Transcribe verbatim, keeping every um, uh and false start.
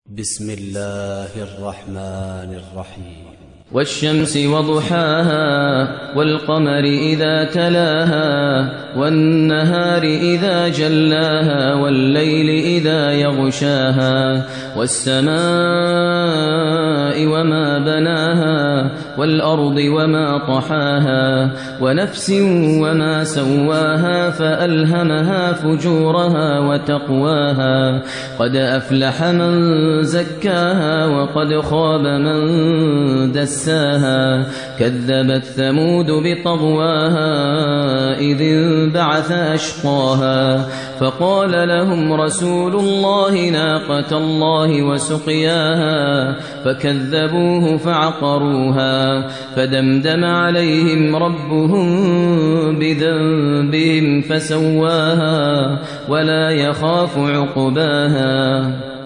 بسم الله الرحمن الرحيم. والشمس وضحاها والقمر إذا تلاها والنهار إذا جلاها والليل إذا يغشاها والسماء وما بناها والأرض وما طحاها ونفس وما سواها فألهمها فجورها وتقواها قد أفلح من زكاها وقد خاب من دساها دساها كذبت ثمود بطغواها إذ انبعث أشقاها فقال لهم رسول الله ناقة الله وسقياها فكذبوه فعقروها فدمدم عليهم ربهم بذنبهم فسواها ولا يخاف عقباها.